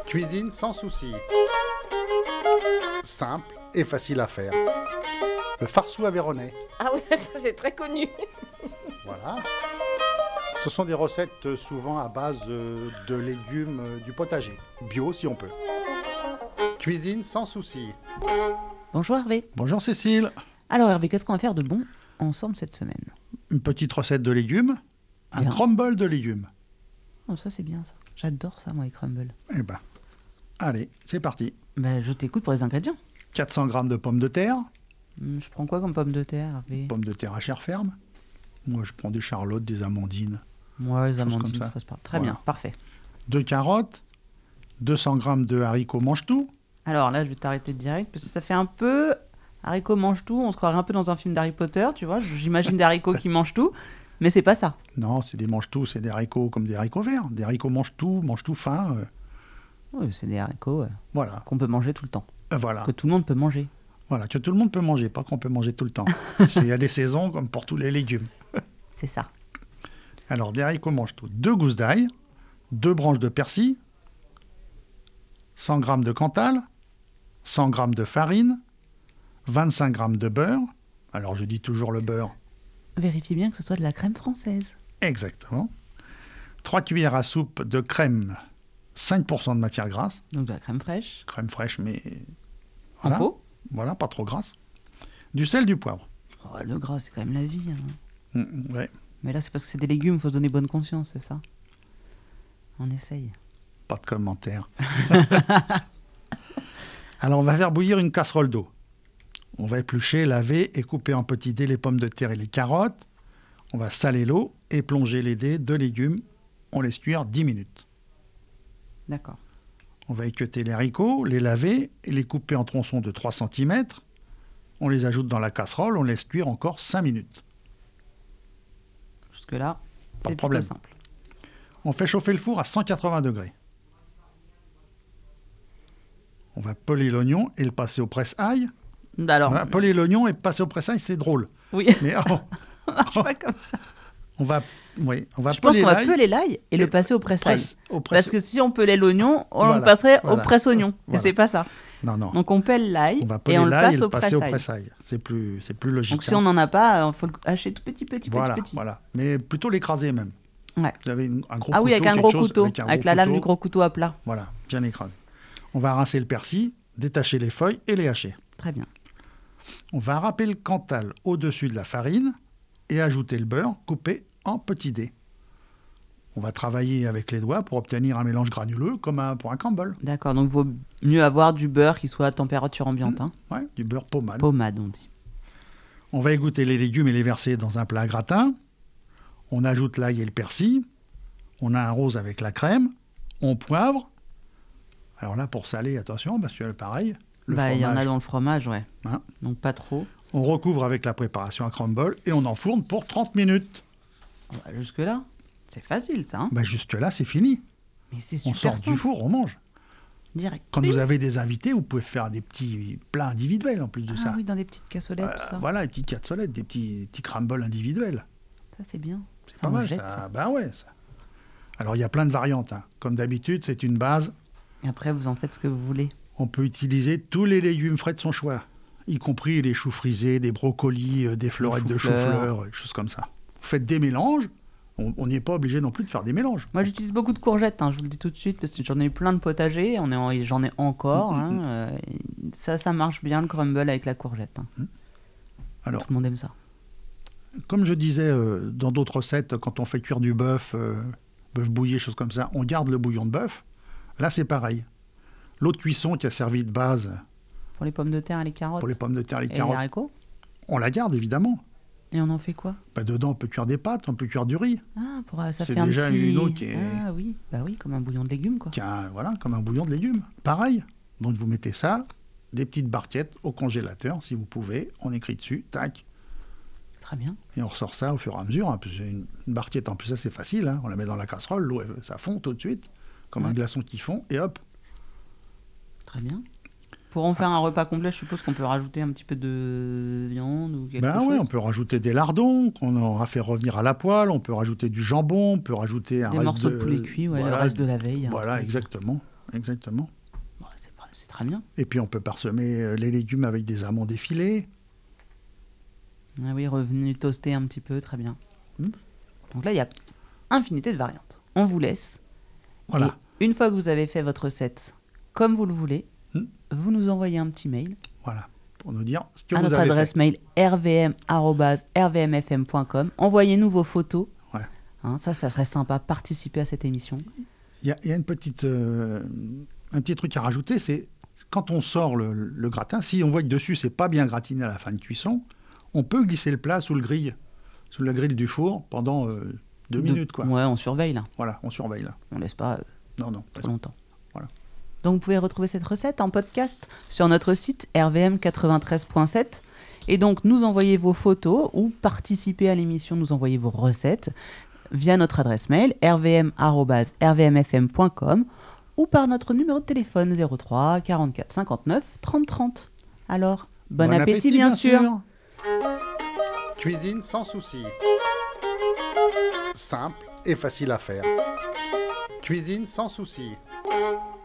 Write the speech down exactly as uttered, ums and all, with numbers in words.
Cuisine sans souci. Simple et facile à faire. Le farceau aveyronnais. Ah ouais, ça c'est très connu. Voilà. Ce sont des recettes souvent à base euh, de légumes euh, du potager. Bio si on peut. Cuisine sans souci. Bonjour Hervé. Bonjour Cécile. Alors Hervé, qu'est-ce qu'on va faire de bon ensemble cette semaine? Une petite recette de légumes. Un Bien. crumble de légumes. Oh, ça c'est bien ça. J'adore ça moi les crumbles. Eh ben, allez, c'est parti. Ben, je t'écoute pour les ingrédients. quatre cents grammes de pommes de terre. Hum, Je prends quoi comme pommes de terre Hervé? Pommes de terre à chair ferme. Moi, je prends des charlottes, des amandines. Moi les Choses comme amandines, ça. ça passe pas. Très Voilà. bien, parfait. Deux carottes. deux cents grammes de haricots mange-tout. Alors là je vais t'arrêter direct parce que ça fait un peu... Haricots mange tout, on se croirait un peu dans un film d'Harry Potter, tu vois. J'imagine des haricots qui mangent tout, mais c'est pas ça. Non, c'est des mange-tout, c'est des haricots comme des haricots verts. Des haricots mange-tout, mange-tout fin. euh, Oui, c'est des haricots euh, voilà. qu'on peut manger tout le temps, Euh, voilà. que tout le monde peut manger. Voilà, que tout le monde peut manger, pas qu'on peut manger tout le temps. Parce qu'il y a des saisons comme pour tous les légumes. C'est ça. Alors, des haricots mange-tout. Deux gousses d'ail, deux branches de persil, cent grammes de cantal, cent grammes de farine, vingt-cinq grammes de beurre. Alors, je dis toujours le beurre. Vérifiez bien que ce soit de la crème française. Exactement. trois cuillères à soupe de crème, cinq pour cent de matière grasse. Donc de la crème fraîche, Crème fraîche, mais en voilà, pot. voilà, pas trop grasse. Du sel, du poivre. Oh, le gras, c'est quand même la vie. hein. Mm, ouais, Mais là, c'est parce que c'est des légumes, il faut se donner bonne conscience, c'est ça? On essaye. pas de commentaire. Alors, on va faire bouillir une casserole d'eau. On va éplucher, laver et couper en petits dés les pommes de terre et les carottes. On va saler l'eau et plonger les dés de légumes. On laisse cuire dix minutes. D'accord. On va équeuter les haricots, les laver et les couper en tronçons de trois centimètres. On les ajoute dans la casserole, on laisse cuire encore cinq minutes. Jusque-là, Pas de c'est plutôt problème. simple. On fait chauffer le four à cent quatre-vingts degrés. On va peler l'oignon et le passer au presse-ail. Alors, On va peler l'oignon et passer au presse-ail, c'est drôle. oui, Mais oh, ça marche pas comme ça. on va, oui, on va Je pense peler qu'on va l'ail peler l'ail et, et le passer au presse-ail. presse- au presse- Parce que si on pelait l'oignon, on Voilà, le passerait voilà. au presse-oignon. Voilà. Et c'est pas ça. Non, non. Donc on pèle l'ail On va et peler on le l'ail passe et le au passer au presse-ail. presse-ail. C'est plus, c'est plus logique. Donc si hein. on n'en a pas, il faut le hacher tout petit, petit, voilà, petit, petit. voilà. Mais plutôt l'écraser même. Ouais. Vous avez une- un gros Ah couteau, oui, avec un quelque gros chose, couteau, avec, un avec gros la lame couteau. du gros couteau à plat. Voilà, bien écrasé. On va rincer le persil, détacher les feuilles et les hacher. Très bien. On va râper le cantal au-dessus de la farine et ajouter le beurre coupé en petits dés. On va travailler avec les doigts pour obtenir un mélange granuleux comme un, pour un crumble. D'accord, donc il vaut mieux avoir du beurre qui soit à température ambiante. Hein. Ouais, du beurre pommade. Pommade, on dit. On va égoutter les légumes et les verser dans un plat à gratin. On ajoute l'ail et le persil. On arrose avec la crème. On poivre. Alors là, pour saler, attention, parce que pareil, le Bah, il y en a fromage, dans le fromage, ouais. hein. Donc pas trop. On recouvre avec la préparation à crumble et on enfourne pour trente minutes. Oh, bah, jusque-là, c'est facile ça. Hein. Bah, jusque-là, c'est fini. Mais c'est On super sort du simple. four, on mange. Direct. Quand Bing. vous avez des invités, vous pouvez faire des petits plats individuels en plus de Ah ça. oui, dans des petites cassolettes, Euh, tout ça. voilà, des petites cassolettes, des petits, petits crumbles individuels. Ça, c'est bien. C'est Ça, pas on mal, jette, ça. ça. Bah ouais, ça. Alors, il y a plein de variantes. hein. Comme d'habitude, c'est une base. Et après, vous en faites ce que vous voulez. On peut utiliser tous les légumes frais de son choix, y compris les choux frisés, des brocolis, euh, des fleurettes de chou-fleur. chou-fleur, des choses comme ça. Vous faites des mélanges. On on n'est pas obligé non plus de faire des mélanges. Moi, j'utilise beaucoup de courgettes, hein, je vous le dis tout de suite, parce que j'en ai plein de potagers, on est en- et j'en ai encore. Mm, mm, hein, mm. euh, ça, ça marche bien, le crumble avec la courgette. hein. Alors, Tout le monde aime ça. comme je disais euh, dans d'autres recettes, quand on fait cuire du bœuf, euh, bœuf bouillé, choses comme ça, on garde le bouillon de bœuf. Là, c'est pareil. L'eau de cuisson qui a servi de base Pour les pommes de terre et les carottes pour les pommes de terre et les et les carottes, haricots. on la garde évidemment. Et on en fait quoi? Bah, dedans, on peut cuire des pâtes, on peut cuire du riz, Ah, pour, euh, ça C'est fait un déjà petit... une eau qui est- Ah oui, bah oui, comme un bouillon de légumes, quoi. qui a un- voilà, comme un bouillon de légumes. Pareil. Donc, vous mettez ça, des petites barquettes au congélateur, si vous pouvez. On écrit dessus, tac, Très bien. et on ressort ça au fur et à mesure. hein. Puis c'est Une, une barquette, en plus, ça, c'est facile. hein. On la met dans la casserole, l'eau, elle- ça fond tout de suite, comme un Ouais. glaçon qui fond, et hop. Très bien. Pour en faire un repas complet, je suppose qu'on peut rajouter un petit peu de viande ou quelque Ben chose. ouais, on peut rajouter des lardons qu'on aura fait revenir à la poêle, on peut rajouter du jambon, on peut rajouter un Des reste morceaux de de poulet cuit, ouais, voilà, le reste de la veille. un Voilà, truc. exactement. exactement. Bon, c'est, pas- c'est très bien. Et puis on peut parsemer euh, les légumes avec des amandes effilées. Ah oui, revenu toasté un petit peu, très bien. Hmm. Donc là, il y a infinité de variantes. On vous laisse. Voilà. Et une fois que vous avez fait votre recette comme vous le voulez, Hmm. vous nous envoyez un petit mail Voilà. Pour nous dire ce que à vous notre avez adresse fait. mail r v m arobase r v m f m point com. Envoyez-nous vos photos. Ouais. Hein, ça, ça serait sympa. Participer à cette émission. Il y a, il y a une petite, euh, un petit truc à rajouter, c'est quand on sort le, le gratin, si on voit que dessus c'est pas bien gratiné à la fin de cuisson, on peut glisser le plat sous le grill, sous le grill du four pendant euh, deux De- minutes, quoi. Ouais, on surveille là. Voilà, on surveille là. On laisse pas euh, Non, non. trop longtemps. Voilà. Donc vous pouvez retrouver cette recette en podcast sur notre site r v m quatre-vingt-treize point sept. Et donc nous envoyer vos photos ou participer à l'émission, nous envoyer vos recettes via notre adresse mail r v m arobase r v m f m point com ou par notre numéro de téléphone zéro trois quarante-quatre cinquante-neuf trente trente. Alors, bon, appétit, bien, sûr. Cuisine sans souci. Simple et facile à faire. Cuisine sans souci.